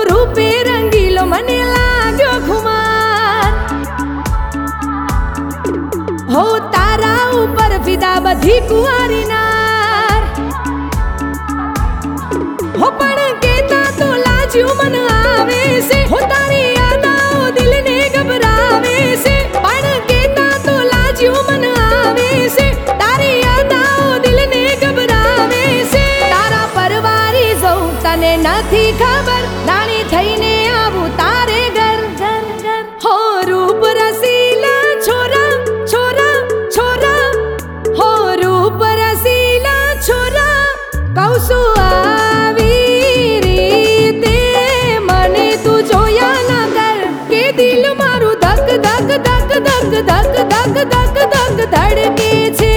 रूपे रंगीलो मने लाग्यो खुमार हो तारा ऊपर फिदा बधी कुंवारी नार हो पण केता तो लाज्यू मन आवे से हो तारी यादाओ दिल ने घबरावे से पण केता तो लाज्यू मन आवे से तारी यादाओ दिल ने घबरावे से तारा परवारी जाऊं तने नथी खबर राणी थईने आवू तारे घर घर घर हो रूप रसीला छोरा छोरा छोरा हो रूप रसीला छोरा कौसु आवी रीते मने तू जोया ना कर के दिल मारू धक धक धक धक धक धक धक धक धड़के छे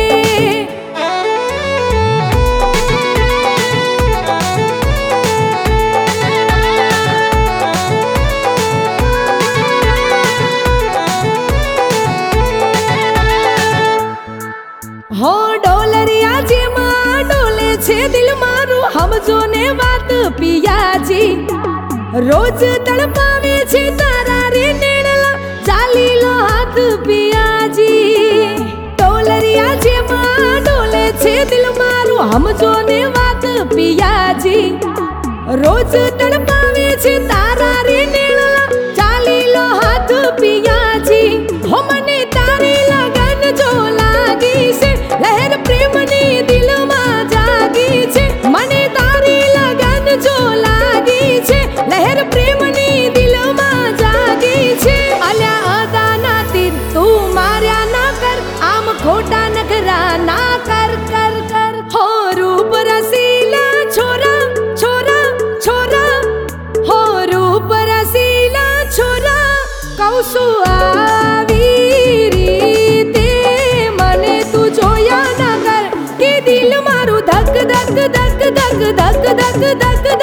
हो डोलरिया जे मां डोले छे दिल मारू हमजो ने बात पियाजी रोज तड़पावे छे तारा रे नेणला चाली लो हाथ पियाजी डोलरिया जे मां डोले छे दिल मारू हमजो ने बात पियाजी रोज तड़पावे छे तारा रे नेणला चाली लो हाथ पियाजी हो मने तारे लगन जो लागी से लहर प्रेमनी दिल में जागी छे मने तारी लगन जो लागी छे लहर प्रेमनी दिल में जागी छे अल्या अदा ना तीर तू मार्या ना कर आम खोटा नखरा ना कर कर कर हो रूप रसीला छोरा छोरा छोरा हो रूप रसीला छोरा कौसु आवी रीते मने तू जोया ना कर के दिल मारू धक धक धक धक धक धक धक